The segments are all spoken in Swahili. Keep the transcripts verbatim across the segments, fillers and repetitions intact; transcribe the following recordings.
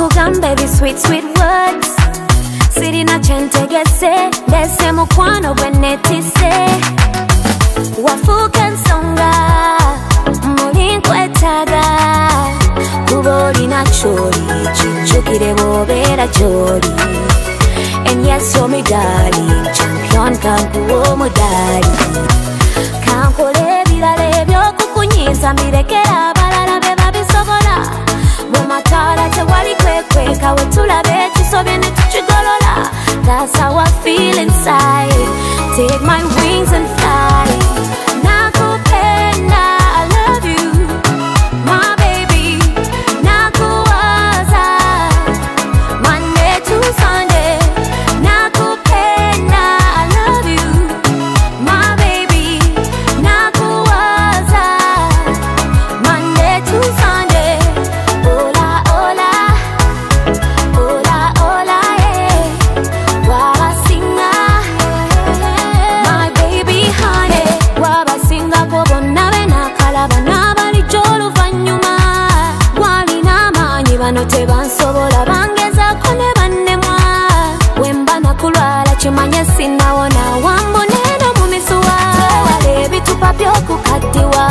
Nkugambe these sweet sweet words Sirina chentegese Dese mukwano bwenetise Wafuka nsonga Muli nkwetaga Kuboli na chori Chinchukire bobera chori And yes you're me darling Champion kankuwo mudari Kankole bilale byokukunyiza Mirekera balala beba bisobola Bwematala tewali kwekwe Kawe tulabe chisobye ne tuchigolola That's how I feel inside Take my wings and fly Nakupenda, I love you My baby, nakuwaza Monday to Sunday Nakupenda, I love you My baby, nakuwaza Monday to Sunday Ola, ola Ola, ola, eh Wabasinga My baby honey Wabasinga kobonna benakalaba Nabali joluvanyuma Walina amanyi bano tebansobola Bangezaako ne bannemwa Wemba nakulwala kimanye sinawona Wamboneno mu misuwa Tewala ebitupa by'okukaddiwa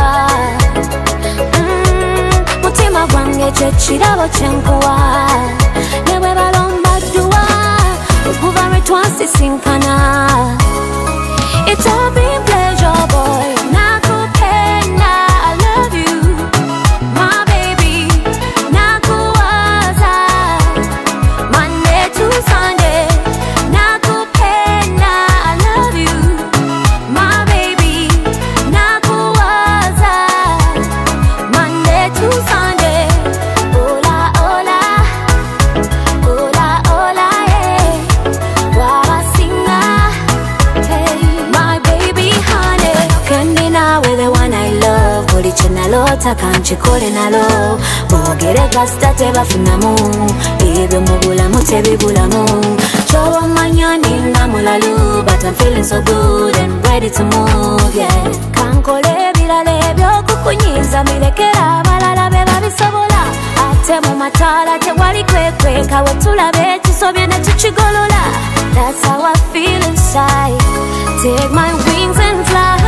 mm, Mutima gwange kye kirabo kye nkuwa Ne bwe balomba dduwa Okuva lwe twasisinkana It's all been pleasure boy Nakupenda, I love you My baby, nakuwaza Monday to Sunday Nakupenda, I love you My baby, nakuwaza Monday to Sunday Ola, ola Ola, ola, eh Wabasinga Hey, my baby honey Kendi nawe the one I love Buli chenalota kanchikole nalo Bogere gasta tebafunamu Ebyo mubulamu tebibulamu Chowa manyani nga mulalu But I'm feeling so good and ready to move, yeah Kankole bilale byokukunyiza Mirekera balala beba bisobola Ate mu matala tewali kwekwe Kawe tulabe chisobye ne tuchigolola That's how I feel inside Take my wings and fly